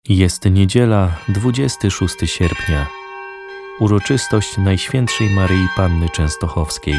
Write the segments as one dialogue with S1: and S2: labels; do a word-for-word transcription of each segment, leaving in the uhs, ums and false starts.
S1: Jest niedziela, dwudziestego szóstego sierpnia, uroczystość Najświętszej Maryi Panny Częstochowskiej.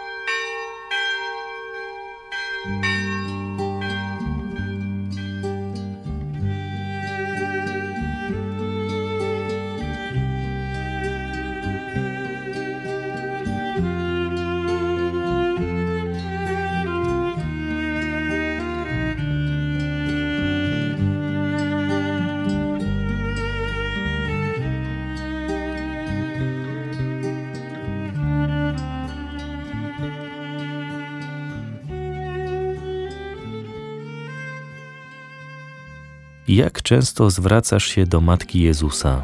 S1: Jak często zwracasz się do Matki Jezusa?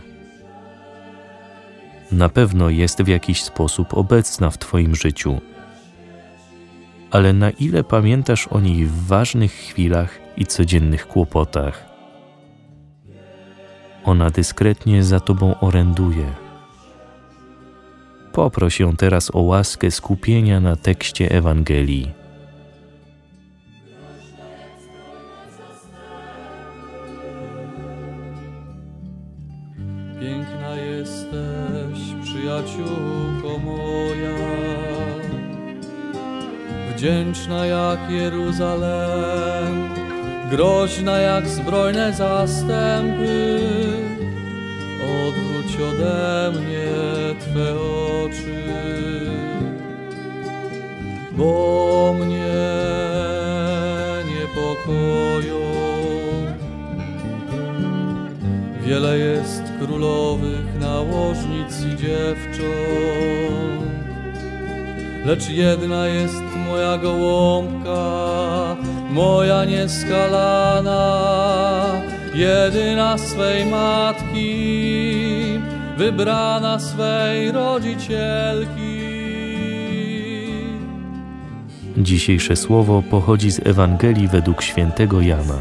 S1: Na pewno jest w jakiś sposób obecna w Twoim życiu. Ale na ile pamiętasz o niej w ważnych chwilach i codziennych kłopotach? Ona dyskretnie za Tobą oręduje. Poproś ją teraz o łaskę skupienia na tekście Ewangelii.
S2: Piękna jesteś, przyjaciółko moja, wdzięczna jak Jeruzalem, groźna jak zbrojne zastępy. Odwróć ode mnie Twe oczy, bo mnie niepokoją. Wiele jest królowych nałożnic i dziewcząt, lecz jedna jest moja gołąbka, moja nieskalana, jedyna swej matki, wybrana swej rodzicielki.
S1: Dzisiejsze słowo pochodzi z Ewangelii według świętego Jana.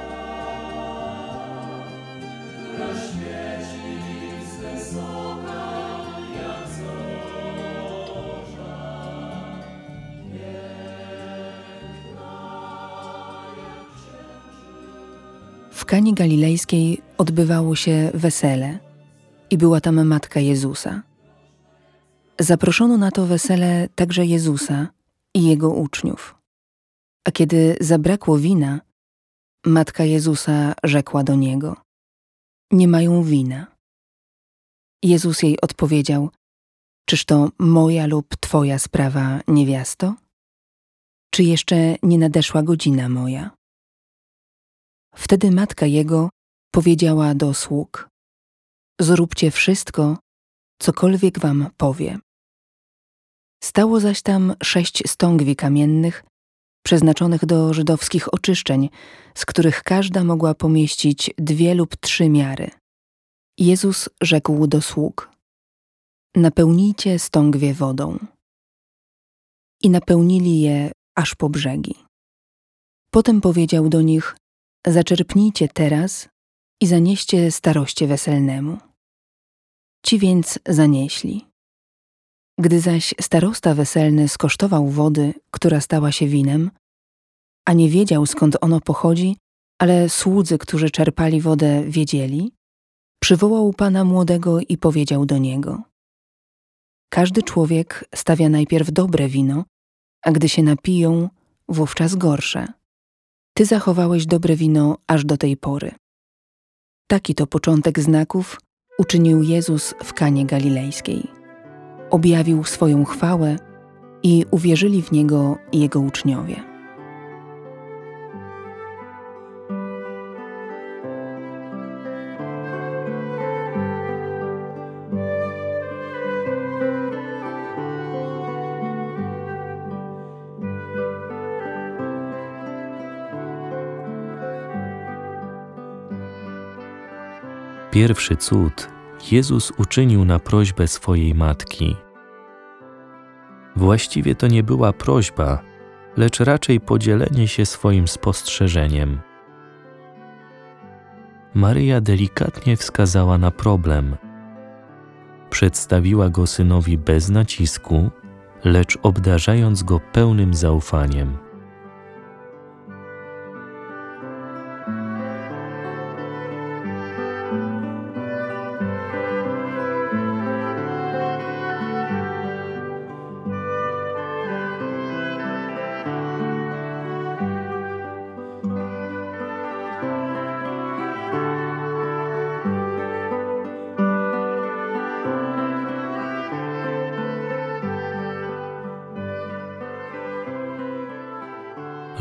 S3: W Kanie Galilejskiej odbywało się wesele i była tam Matka Jezusa. Zaproszono na to wesele także Jezusa i Jego uczniów. A kiedy zabrakło wina, Matka Jezusa rzekła do Niego: nie mają wina. Jezus jej odpowiedział: czyż to moja lub Twoja sprawa, niewiasto? Czy jeszcze nie nadeszła godzina moja? Wtedy matka Jego powiedziała do sług: zróbcie wszystko, cokolwiek wam powie. Stało zaś tam sześć stągwi kamiennych, przeznaczonych do żydowskich oczyszczeń, z których każda mogła pomieścić dwie lub trzy miary. Jezus rzekł do sług: napełnijcie stągwie wodą. I napełnili je aż po brzegi. Potem powiedział do nich: zaczerpnijcie teraz i zanieście staroście weselnemu. Ci więc zanieśli. Gdy zaś starosta weselny skosztował wody, która stała się winem, a nie wiedział, skąd ono pochodzi, ale słudzy, którzy czerpali wodę, wiedzieli, przywołał pana młodego i powiedział do niego: każdy człowiek stawia najpierw dobre wino, a gdy się napiją, wówczas gorsze. Ty zachowałeś dobre wino aż do tej pory. Taki to początek znaków uczynił Jezus w Kanie Galilejskiej. Objawił swoją chwałę i uwierzyli w Niego Jego uczniowie.
S1: Pierwszy cud Jezus uczynił na prośbę swojej matki. Właściwie to nie była prośba, lecz raczej podzielenie się swoim spostrzeżeniem. Maryja delikatnie wskazała na problem. Przedstawiła go synowi bez nacisku, lecz obdarzając go pełnym zaufaniem.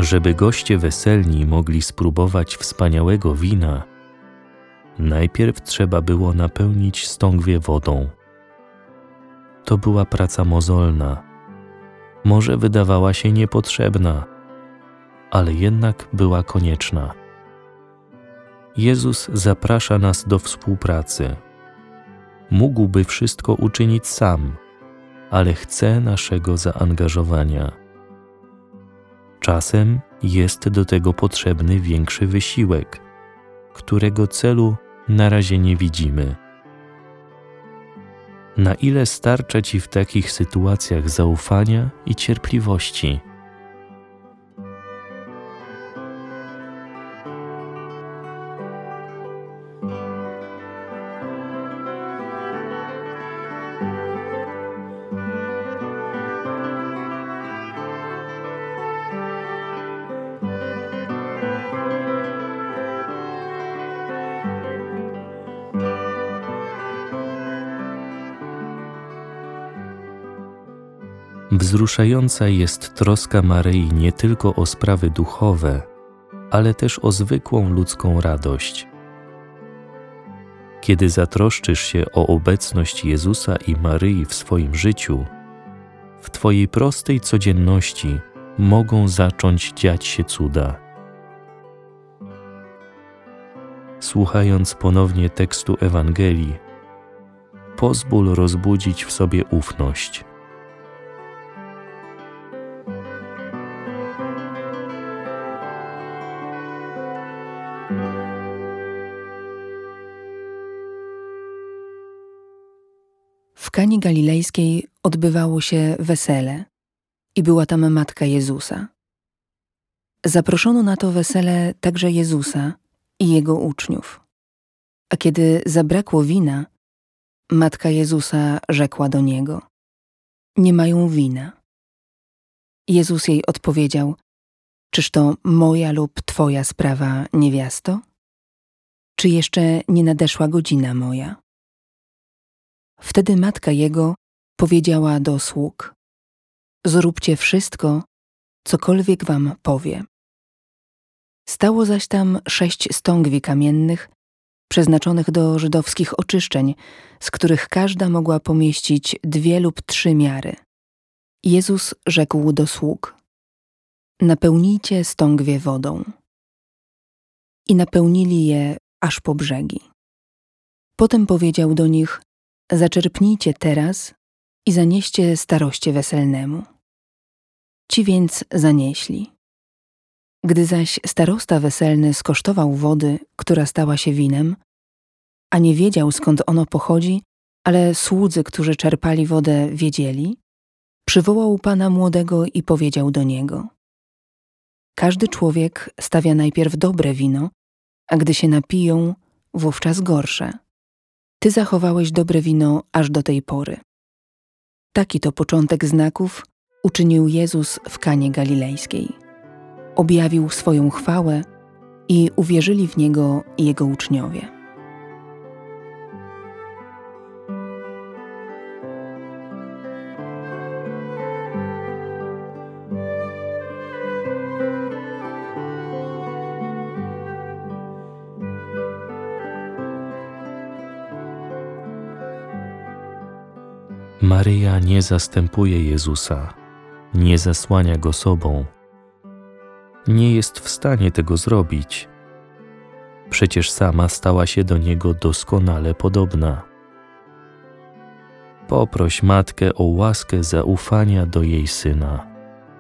S1: Żeby goście weselni mogli spróbować wspaniałego wina, najpierw trzeba było napełnić stągwie wodą. To była praca mozolna. Może wydawała się niepotrzebna, ale jednak była konieczna. Jezus zaprasza nas do współpracy. Mógłby wszystko uczynić sam, ale chce naszego zaangażowania. Czasem jest do tego potrzebny większy wysiłek, którego celu na razie nie widzimy. Na ile starcza Ci w takich sytuacjach zaufania i cierpliwości? Wzruszająca jest troska Maryi nie tylko o sprawy duchowe, ale też o zwykłą ludzką radość. Kiedy zatroszczysz się o obecność Jezusa i Maryi w swoim życiu, w Twojej prostej codzienności mogą zacząć dziać się cuda. Słuchając ponownie tekstu Ewangelii, pozwól rozbudzić w sobie ufność.
S3: W Kanie Galilejskiej odbywało się wesele i była tam matka Jezusa. Zaproszono na to wesele także Jezusa i Jego uczniów. A kiedy zabrakło wina, matka Jezusa rzekła do Niego: nie mają wina. Jezus jej odpowiedział: czyż to moja lub Twoja sprawa, niewiasto? Czy jeszcze nie nadeszła godzina moja? Wtedy matka Jego powiedziała do sług: zróbcie wszystko, cokolwiek wam powie. Stało zaś tam sześć stągwi kamiennych, przeznaczonych do żydowskich oczyszczeń, z których każda mogła pomieścić dwie lub trzy miary. Jezus rzekł do sług: napełnijcie stągwie wodą. I napełnili je aż po brzegi. Potem powiedział do nich: zaczerpnijcie teraz i zanieście staroście weselnemu. Ci więc zanieśli. Gdy zaś starosta weselny skosztował wody, która stała się winem, a nie wiedział, skąd ono pochodzi, ale słudzy, którzy czerpali wodę, wiedzieli, przywołał pana młodego i powiedział do niego: każdy człowiek stawia najpierw dobre wino, a gdy się napiją, wówczas gorsze. Ty zachowałeś dobre wino aż do tej pory. Taki to początek znaków uczynił Jezus w Kanie Galilejskiej. Objawił swoją chwałę i uwierzyli w Niego Jego uczniowie.
S1: Maryja nie zastępuje Jezusa, nie zasłania Go sobą. Nie jest w stanie tego zrobić. Przecież sama stała się do Niego doskonale podobna. Poproś Matkę o łaskę zaufania do jej Syna.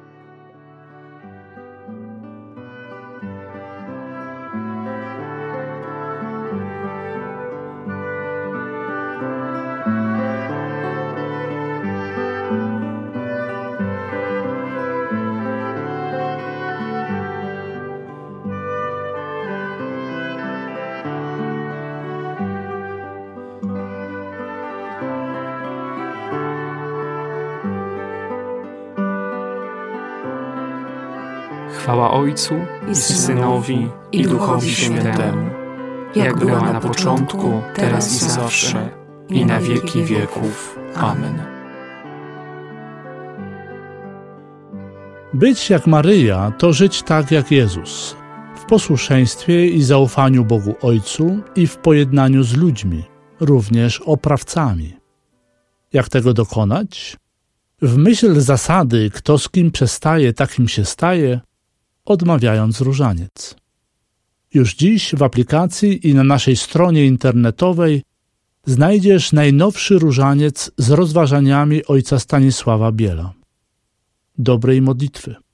S4: Chwała Ojcu i Synowi i Duchowi Świętemu, jak była na początku, teraz i zawsze, i na wieki wieków. Amen.
S5: Być jak Maryja to żyć tak jak Jezus, w posłuszeństwie i zaufaniu Bogu Ojcu i w pojednaniu z ludźmi, również oprawcami. Jak tego dokonać? W myśl zasady, kto z kim przestaje, takim się staje, odmawiając różaniec. Już dziś w aplikacji i na naszej stronie internetowej znajdziesz najnowszy różaniec z rozważaniami ojca Stanisława Biela. Dobrej modlitwy.